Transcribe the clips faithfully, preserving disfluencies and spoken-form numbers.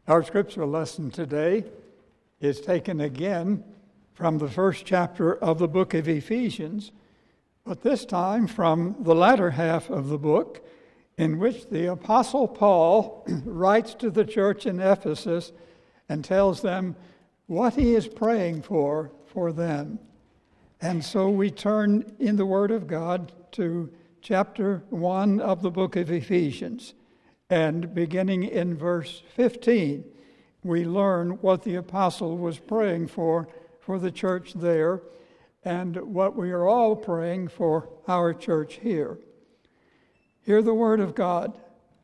Our scripture lesson today is taken again from the first chapter of the book of Ephesians, but this time from the latter half of the book, in which the Apostle Paul writes to the church in Ephesus and tells them what he is praying for for them. And so we turn in the Word of God to chapter one of the book of Ephesians. And beginning in verse fifteen, we learn what the apostle was praying for for the church there and what we are all praying for our church here. Hear the word of God.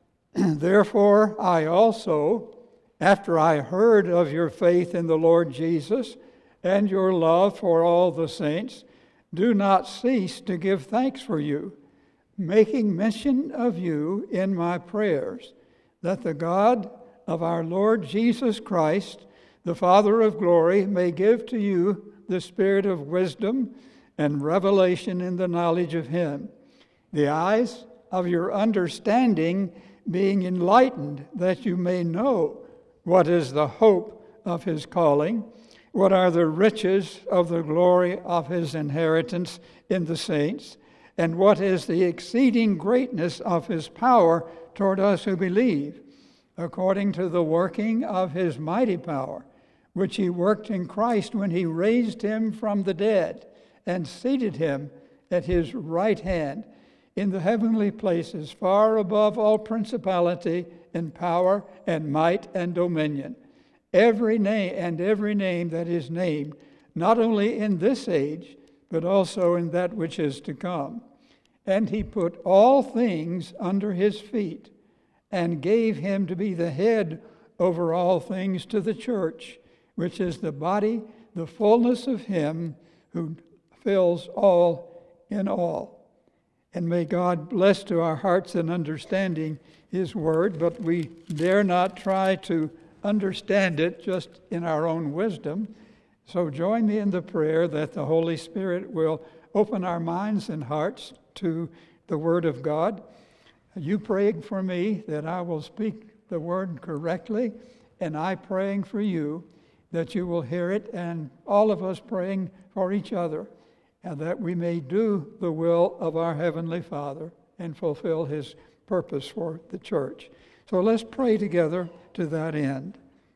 Therefore, I also, after I heard of your faith in the Lord Jesus and your love for all the saints, do not cease to give thanks for you, making mention of you in my prayers, that the God of our Lord Jesus Christ, the Father of glory, may give to you the spirit of wisdom and revelation in the knowledge of him, the eyes of your understanding being enlightened, that you may know what is the hope of his calling, what are the riches of the glory of his inheritance in the saints, and what is the exceeding greatness of his power toward us who believe, according to the working of his mighty power, which he worked in Christ when he raised him from the dead and seated him at his right hand in the heavenly places, far above all principality and power and might and dominion, every name and every name that is named, not only in this age, but also in that which is to come. And he put all things under his feet, and gave him to be the head over all things to the church, which is the body, the fullness of him who fills all in all. And may God bless to our hearts in understanding his word, but we dare not try to understand it just in our own wisdom. So join me in the prayer that the Holy Spirit will open our minds and hearts to the Word of God. You praying for me that I will speak the Word correctly, and I praying for you that you will hear it, and all of us praying for each other, and that we may do the will of our Heavenly Father and fulfill his purpose for the church. So let's pray together to that end.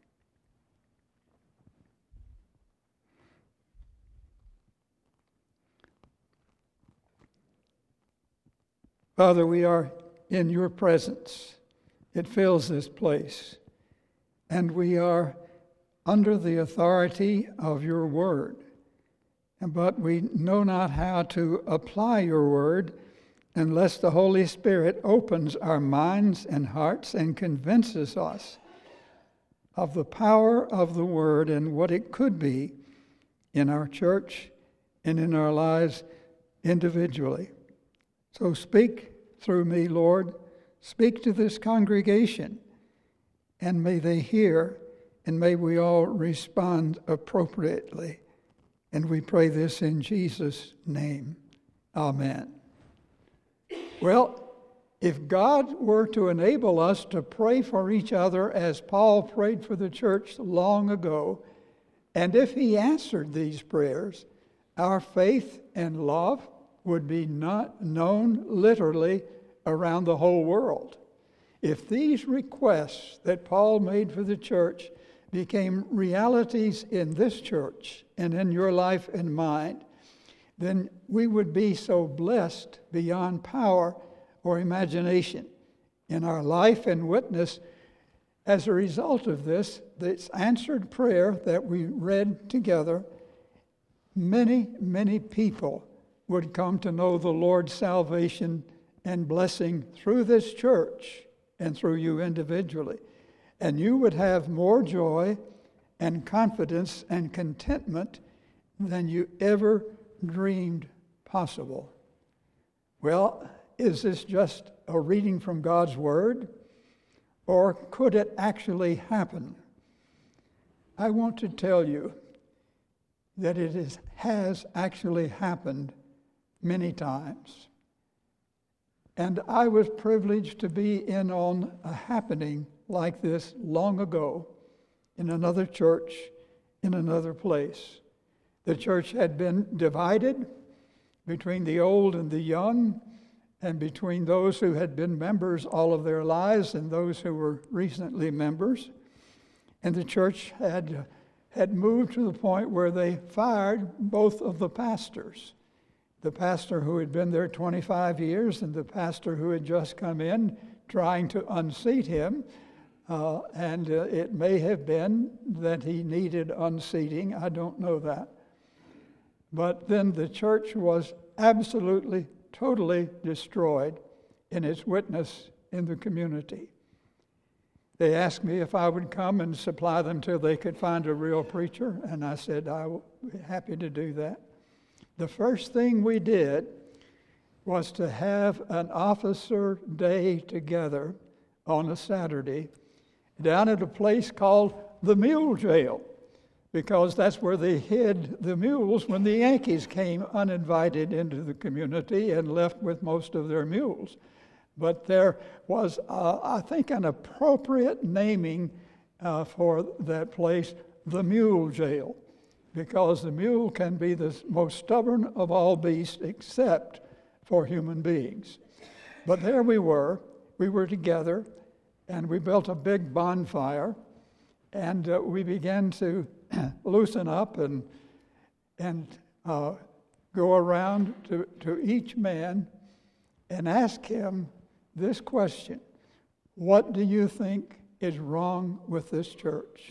Father, we are in your presence. It fills this place. And we are under the authority of your word. But we know not how to apply your word unless the Holy Spirit opens our minds and hearts and convinces us of the power of the word and what it could be in our church and in our lives individually. So speak through me, Lord. Speak to this congregation, and may they hear, and may we all respond appropriately. And we pray this in Jesus' name. Amen. Well, if God were to enable us to pray for each other as Paul prayed for the church long ago, and if he answered these prayers, our faith and love would be not known literally around the whole world. If these requests that Paul made for the church became realities in this church and in your life and mine, then we would be so blessed beyond power or imagination in our life and witness. As a result of this, this answered prayer that we read together, many, many people would come to know the Lord's salvation and blessing through this church and through you individually. And you would have more joy and confidence and contentment than you ever dreamed possible. Well, is this just a reading from God's Word? Or could it actually happen? I want to tell you that it is, has actually happened many times. And I was privileged to be in on a happening like this long ago in another church, in another place. The church had been divided between the old and the young, and between those who had been members all of their lives and those who were recently members. And the church had, had moved to the point where they fired both of the pastors. The pastor who had been there twenty-five years and the pastor who had just come in trying to unseat him. Uh, and uh, it may have been that he needed unseating. I don't know that. But then the church was absolutely, totally destroyed in its witness in the community. They asked me if I would come and supply them till they could find a real preacher, and I said I would be happy to do that. The first thing we did was to have an officer day together on a Saturday down at a place called the Mule Jail, because that's where they hid the mules when the Yankees came uninvited into the community and left with most of their mules. But there was, uh, I think, an appropriate naming uh, for that place, the Mule Jail, because the mule can be the most stubborn of all beasts except for human beings. But there we were. We were together, and we built a big bonfire, and uh, we began to loosen up and and uh, go around to, to each man and ask him this question: what do you think is wrong with this church?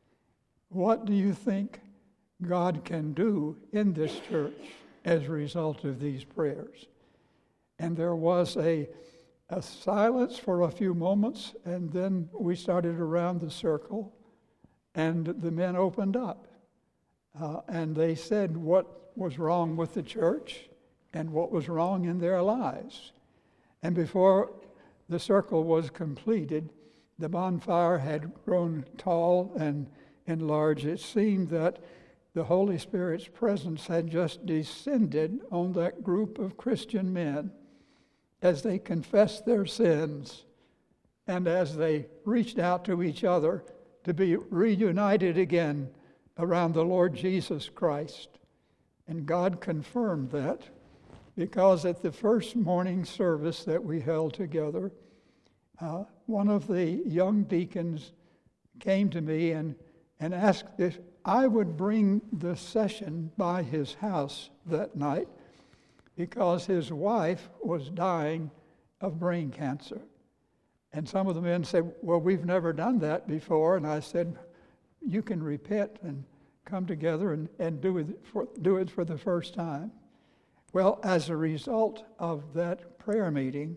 What do you think God can do in this church as a result of these prayers? And there was a, a silence for a few moments, and then we started around the circle, and the men opened up. Uh, and they said what was wrong with the church and what was wrong in their lives. And before the circle was completed, the bonfire had grown tall and enlarged. It seemed that the Holy Spirit's presence had just descended on that group of Christian men as they confessed their sins and as they reached out to each other to be reunited again around the Lord Jesus Christ. And God confirmed that, because at the first morning service that we held together, uh, one of the young deacons came to me and, and asked if I would bring the session by his house that night, because his wife was dying of brain cancer. And some of the men said, well, we've never done that before. And I said, you can repent and come together and, and do it for, do it for the first time. Well, as a result of that prayer meeting,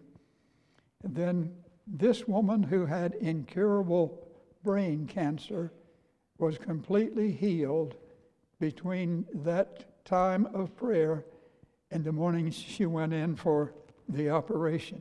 then this woman who had incurable brain cancer was completely healed between that time of prayer and the morning she went in for the operation.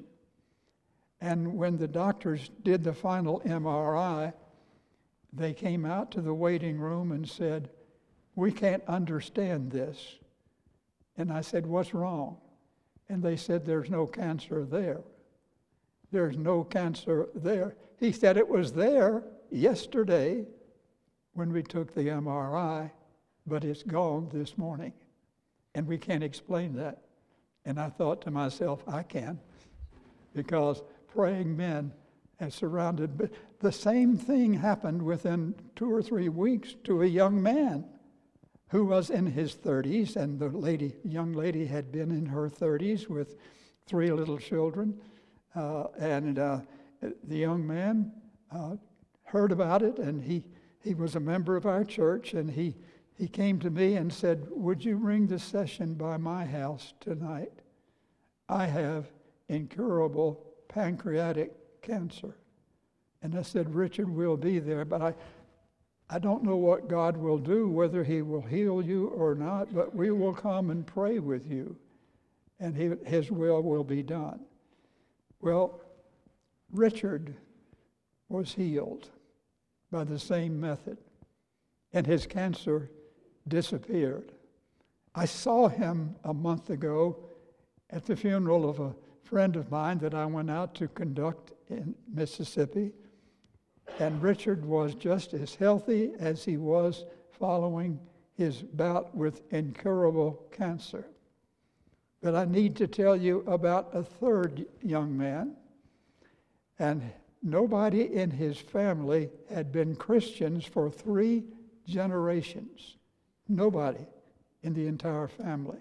And when the doctors did the final M R I, they came out to the waiting room and said, we can't understand this. And I said, what's wrong? And they said, there's no cancer there. There's no cancer there. He said it was there yesterday when we took the M R I, but it's gone this morning. And we can't explain that. And I thought to myself, I can, because praying men have surrounded. But the same thing happened within two or three weeks to a young man who was in his thirties, and the lady, young lady had been in her thirties with three little children. Uh, and uh, the young man uh, heard about it, and he, he was a member of our church, and he, he came to me and said, would you bring the session by my house tonight? I have incurable pancreatic cancer. And I said, Richard, we'll be there, but I, I don't know what God will do, whether he will heal you or not, but we will come and pray with you, and he, his will will be done. Well, Richard was healed by the same method, and his cancer disappeared. I saw him a month ago at the funeral of a friend of mine that I went out to conduct in Mississippi, and Richard was just as healthy as he was following his bout with incurable cancer. But I need to tell you about a third young man, and nobody in his family had been Christians for three generations. Nobody in the entire family.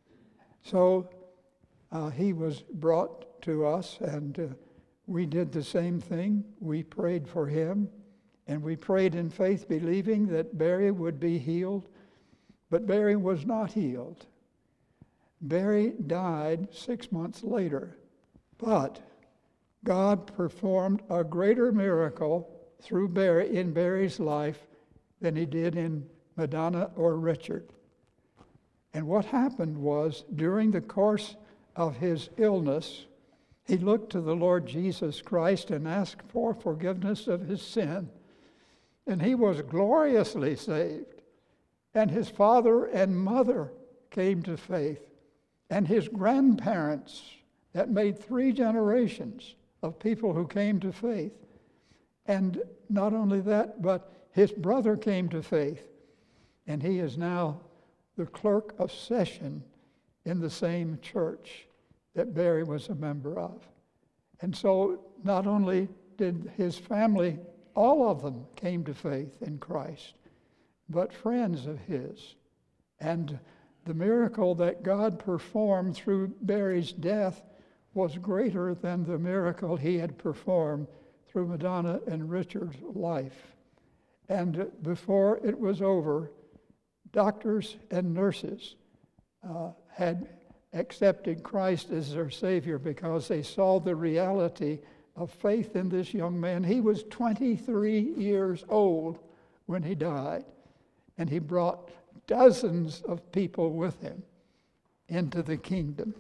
So uh, he was brought to us, and uh, we did the same thing. We prayed for him, and we prayed in faith, believing that Barry would be healed. But Barry was not healed. Barry died six months later. But God performed a greater miracle through Barry in Barry's life than he did in Madonna or Richard. And what happened was, during the course of his illness, he looked to the Lord Jesus Christ and asked for forgiveness of his sin. And he was gloriously saved. And his father and mother came to faith. And his grandparents, that made three generations of people who came to faith. And not only that, but his brother came to faith. And he is now the clerk of session in the same church that Barry was a member of. And so not only did his family, all of them came to faith in Christ, but friends of his. And the miracle that God performed through Barry's death was greater than the miracle he had performed through Madonna and Richard's life. And before it was over, doctors and nurses uh, had accepted Christ as their Savior because they saw the reality of faith in this young man. He was twenty-three years old when he died, and he brought dozens of people with him into the kingdom.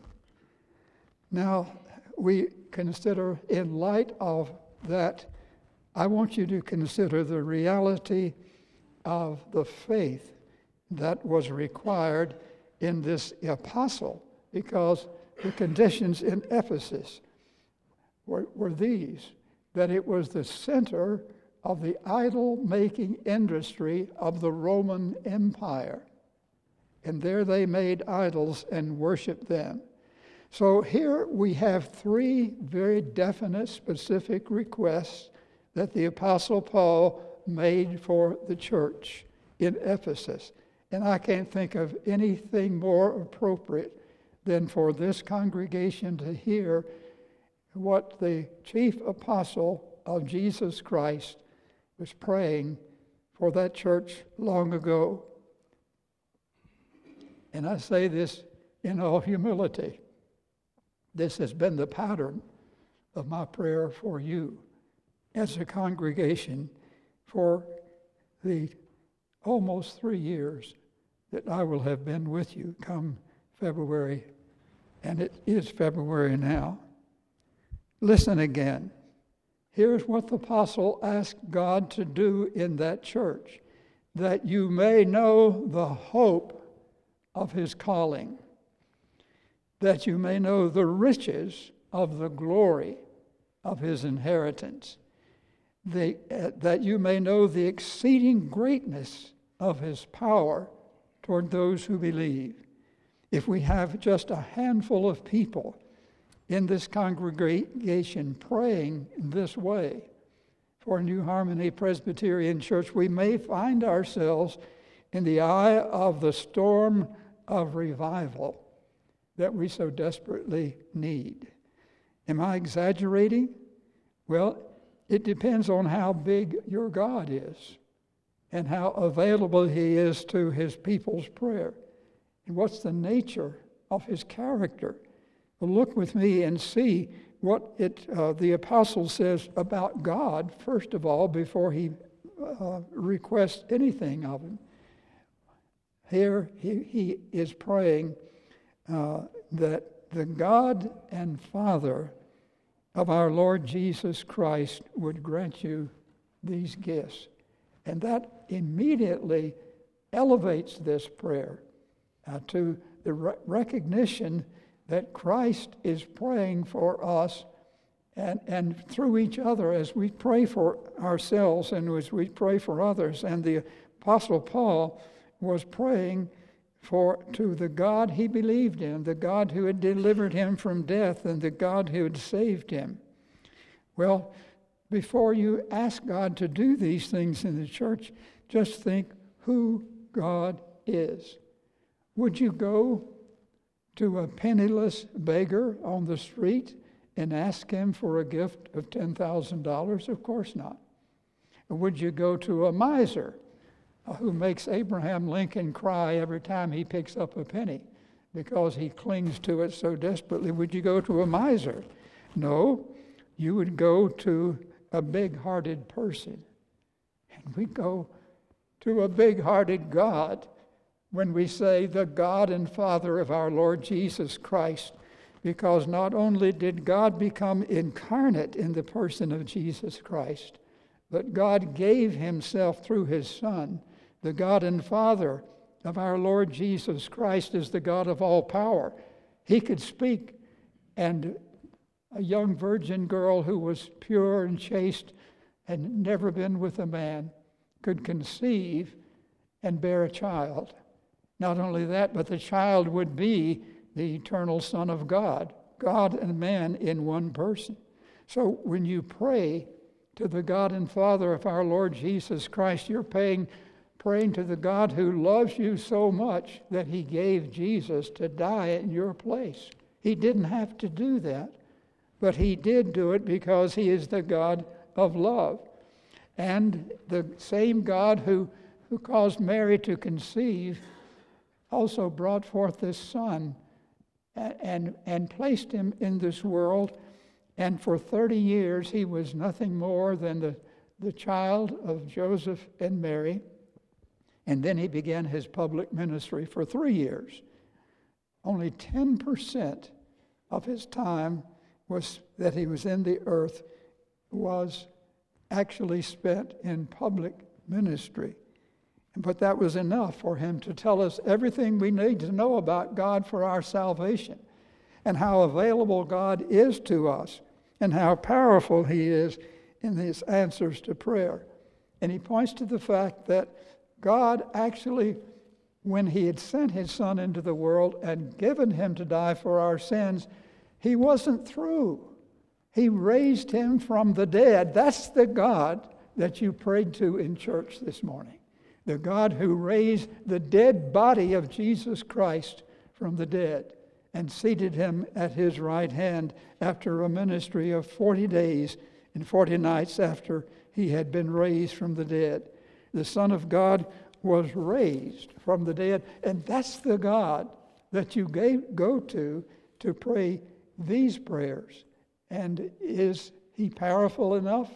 Now, we consider, in light of that, I want you to consider the reality of the faith that was required in this apostle, because the conditions in Ephesus were, were these, that it was the center of the idol-making industry of the Roman Empire. And there they made idols and worshiped them. So here we have three very definite, specific requests that the Apostle Paul made for the church in Ephesus. And I can't think of anything more appropriate than for this congregation to hear what the chief apostle of Jesus Christ was praying for that church long ago. And I say this in all humility. This has been the pattern of my prayer for you as a congregation for the almost three years that I will have been with you come February, and it is February now. Listen again. Here's what the apostle asked God to do in that church, that you may know the hope of his calling, that you may know the riches of the glory of his inheritance, the, uh, that you may know the exceeding greatness of his power toward those who believe. If we have just a handful of people in this congregation praying this way for New Harmony Presbyterian Church, we may find ourselves in the eye of the storm of revival that we so desperately need. Am I exaggerating? Well, it depends on how big your God is and how available he is to his people's prayer. And what's the nature of his character? Well, look with me and see what it uh, the apostle says about God, first of all, before he uh, requests anything of him. Here he, he is praying uh, that the God and Father of our Lord Jesus Christ would grant you these gifts. And that immediately elevates this prayer uh, to the re- recognition that Christ is praying for us and, and through each other as we pray for ourselves and as we pray for others. And the Apostle Paul was praying for to the God he believed in, the God who had delivered him from death and the God who had saved him. Well, before you ask God to do these things in the church, just think who God is. Would you go to a penniless beggar on the street and ask him for a gift of ten thousand dollars? Of course not. Would you go to a miser who makes Abraham Lincoln cry every time he picks up a penny because he clings to it so desperately? Would you go to a miser? No, you would go to a big-hearted person. And we go to a big-hearted God when we say the God and Father of our Lord Jesus Christ, because not only did God become incarnate in the person of Jesus Christ, but God gave himself through his Son. The God and Father of our Lord Jesus Christ is the God of all power. He could speak, and a young virgin girl who was pure and chaste and never been with a man could conceive and bear a child. Not only that, but the child would be the eternal Son of God, God and man in one person. So when you pray to the God and Father of our Lord Jesus Christ, you're praying, praying to the God who loves you so much that he gave Jesus to die in your place. He didn't have to do that, but he did do it because he is the God of love. And the same God who, who caused Mary to conceive also brought forth this Son and, and, and placed him in this world. And for thirty years, he was nothing more than the, the child of Joseph and Mary. And then he began his public ministry for three years. Only ten percent of his time was that he was in the earth was actually spent in public ministry. But that was enough for him to tell us everything we need to know about God for our salvation, and how available God is to us, and how powerful he is in his answers to prayer. And he points to the fact that God actually, when he had sent his Son into the world and given him to die for our sins, he wasn't through. He raised him from the dead. That's the God that you prayed to in church this morning. The God who raised the dead body of Jesus Christ from the dead and seated him at his right hand after a ministry of forty days and forty nights after he had been raised from the dead. The Son of God was raised from the dead, and that's the God that you gave, go to to pray these prayers. And is he powerful enough?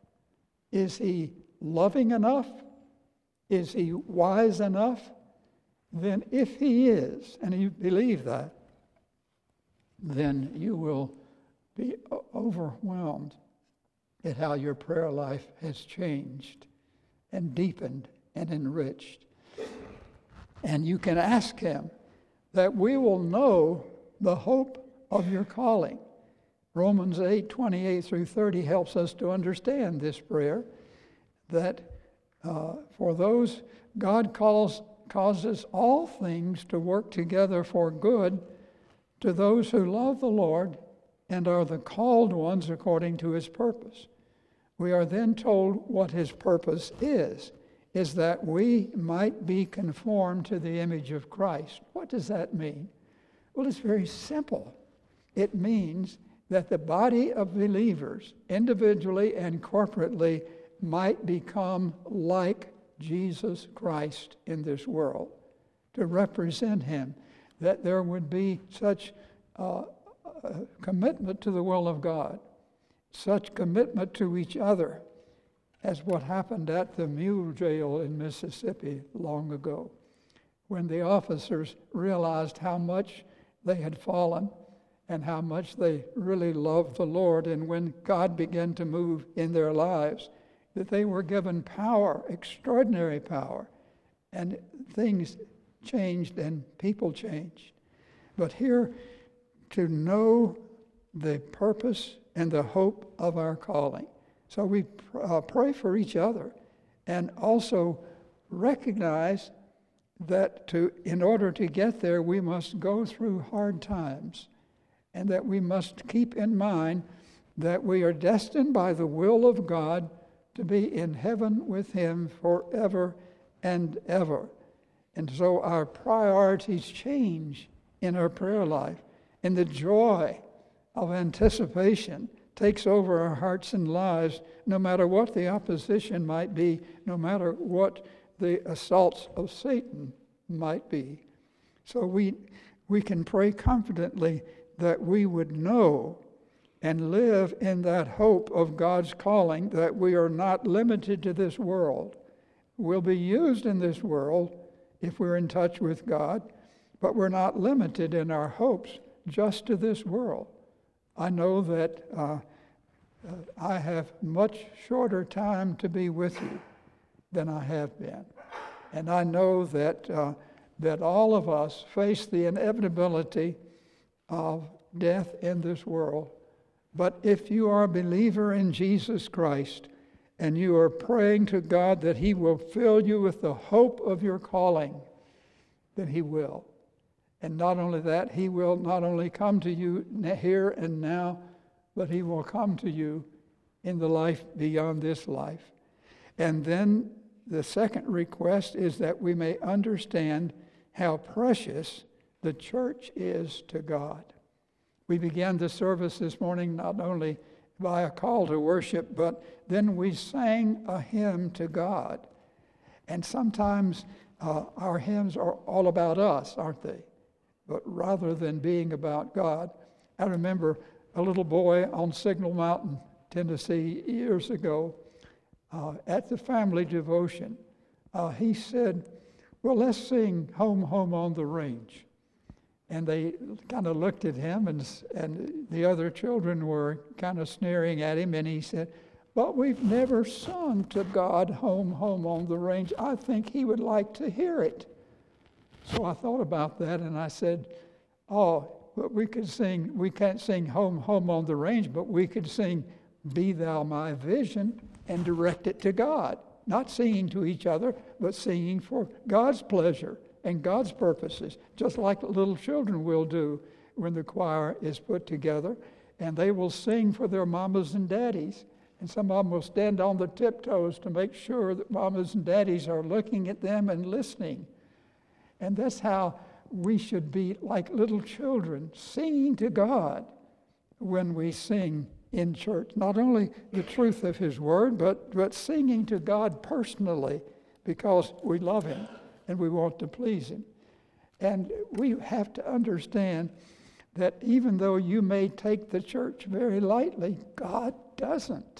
Is he loving enough? Is he wise enough? Then if he is, and you believe that, then you will be overwhelmed at how your prayer life has changed and deepened and enriched. And you can ask him that we will know the hope of your calling. Romans eight, twenty-eight through thirty helps us to understand this prayer, that uh, for those God calls causes all things to work together for good to those who love the Lord and are the called ones according to his purpose. We are then told what his purpose is, is that we might be conformed to the image of Christ. What does that mean? Well, it's very simple. It means that the body of believers, individually and corporately, might become like Jesus Christ in this world, to represent him, that there would be such uh, a commitment to the will of God, such commitment to each other as what happened at the mule jail in Mississippi long ago, when the officers realized how much they had fallen and how much they really loved the Lord, and when God began to move in their lives, that they were given power, extraordinary power, and things changed and people changed. But here, to know the purpose and the hope of our calling. So we uh, pray for each other and also recognize that to in order to get there, we must go through hard times, and that we must keep in mind that we are destined by the will of God to be in heaven with Him forever and ever. And so our priorities change in our prayer life, and the joy of anticipation takes over our hearts and lives, no matter what the opposition might be, no matter what the assaults of Satan might be. So we we can pray confidently that we would know and live in that hope of God's calling, that we are not limited to this world. We'll be used in this world if we're in touch with God, but we're not limited in our hopes just to this world. I know that uh, uh, I have much shorter time to be with you than I have been. And I know that uh, that all of us face the inevitability of death in this world. But if you are a believer in Jesus Christ and you are praying to God that He will fill you with the hope of your calling, then He will. And not only that, He will not only come to you here and now, but He will come to you in the life beyond this life. And then the second request is that we may understand how precious the church is to God. We began the service this morning not only by a call to worship, but then we sang a hymn to God. And sometimes uh, our hymns are all about us, aren't they? But rather than being about God, I remember a little boy on Signal Mountain, Tennessee, years ago, uh, at the family devotion. Uh, he said, well, let's sing Home, Home on the Range. And they kind of looked at him, and, and the other children were kind of sneering at him, and he said, but we've never sung to God, Home, Home on the Range. I think He would like to hear it. So I thought about that, and I said, oh, but we could sing, we can't sing Home, Home on the Range, but we could sing Be Thou My Vision and direct it to God. Not singing to each other, but singing for God's pleasure and God's purposes, just like little children will do when the choir is put together. And they will sing for their mamas and daddies. And some of them will stand on the tiptoes to make sure that mamas and daddies are looking at them and listening. And that's how we should be like little children, singing to God when we sing in church. Not only the truth of His Word, but, but singing to God personally because we love Him and we want to please Him. And we have to understand that even though you may take the church very lightly, God doesn't.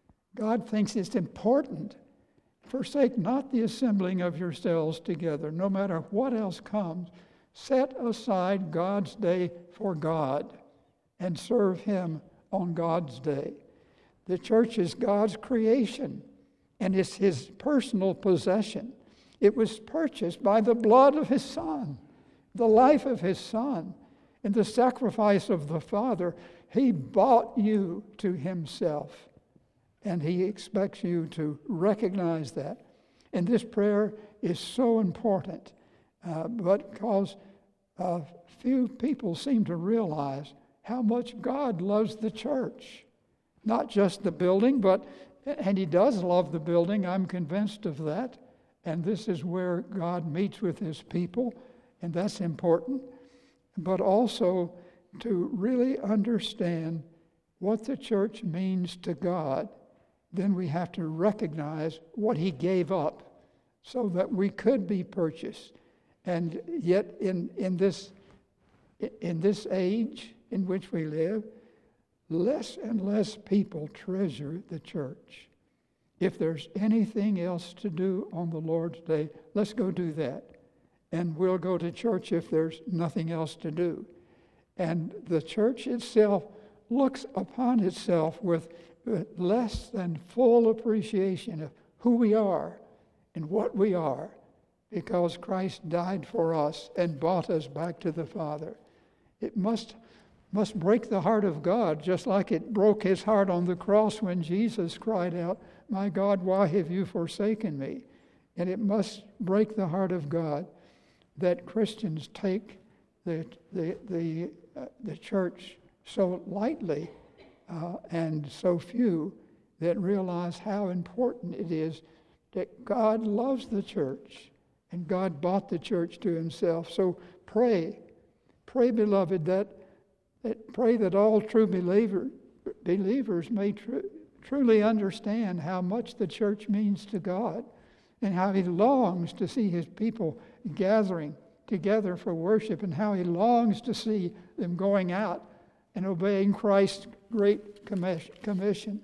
God thinks it's important. Forsake not the assembling of yourselves together, no matter what else comes. Set aside God's day for God and serve Him on God's day. The church is God's creation, and it's His personal possession. It was purchased by the blood of His Son, the life of His Son, and the sacrifice of the Father. He bought you to Himself, and He expects you to recognize that. And this prayer is so important, uh, but because uh, few people seem to realize how much God loves the church. Not just the building, but, and He does love the building, I'm convinced of that. And this is where God meets with His people, and that's important. But also to really understand what the church means to God, then we have to recognize what He gave up so that we could be purchased. And yet in, in this in this age in which we live, less and less people treasure the church. If there's anything else to do on the Lord's Day, let's go do that. And we'll go to church if there's nothing else to do. And the church itself looks upon itself with less than full appreciation of who we are and what we are, because Christ died for us and brought us back to the Father. It must must break the heart of God, just like it broke his heart on the cross when Jesus cried out, "My God, why have you forsaken me?" And it must break the heart of God that Christians take the the the, uh, the church so lightly uh, and so few that realize how important it is that God loves the church and God bought the church to himself. So pray, pray, beloved, that, that pray that all true believer, believers may tr- truly understand how much the church means to God and how he longs to see his people gathering together for worship and how he longs to see them going out and obeying Christ's great commission.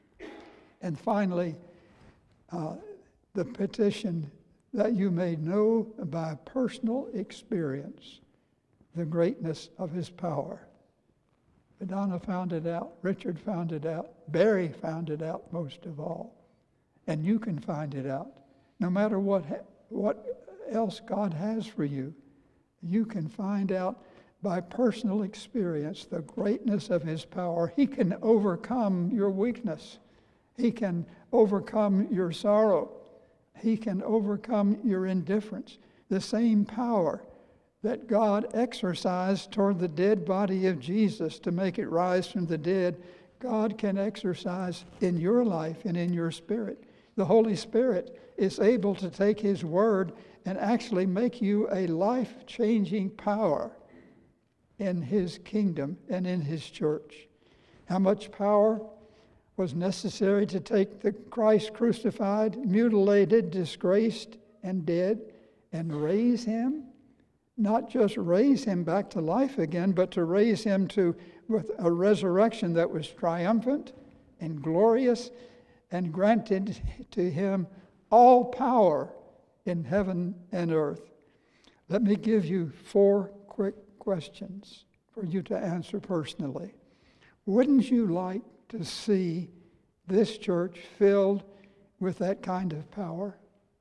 And finally, uh, the petition that you may know by personal experience the greatness of his power. Madonna found it out. Richard found it out. Barry found it out most of all. And you can find it out. No matter what ha- what else God has for you, you can find out by personal experience the greatness of his power. He can overcome your weakness. He can overcome your sorrow. He can overcome your indifference. The same power that God exercised toward the dead body of Jesus to make it rise from the dead, God can exercise in your life and in your spirit. The Holy Spirit is able to take his word and actually make you a life-changing power in his kingdom and in his church. How much power was necessary to take the Christ crucified, mutilated, disgraced, and dead, and raise him? Not just raise him back to life again, but to raise him to with a resurrection that was triumphant and glorious, and granted to him all power in heaven and earth. Let me give you four quick questions for you to answer personally. Wouldn't you like to see this church filled with that kind of power?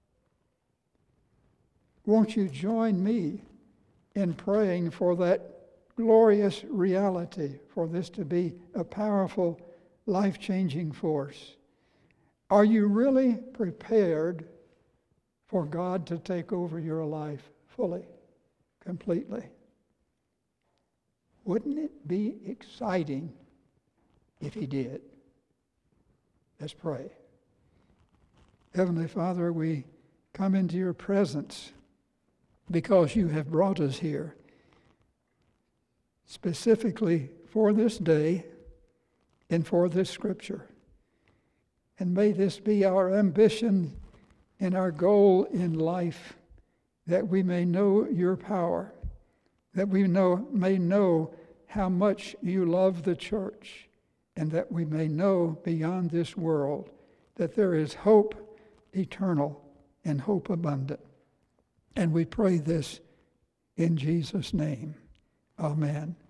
Won't you join me in praying for that glorious reality, for this to be a powerful, life-changing force? Are you really prepared for God to take over your life fully, completely? Wouldn't it be exciting if he did? Let's pray. Heavenly Father, we come into your presence because you have brought us here specifically for this day and for this scripture. And may this be our ambition and our goal in life, that we may know your power, that we know may know how much you love the church, and that we may know beyond this world that there is hope eternal and hope abundant. And we pray this in Jesus' name. Amen.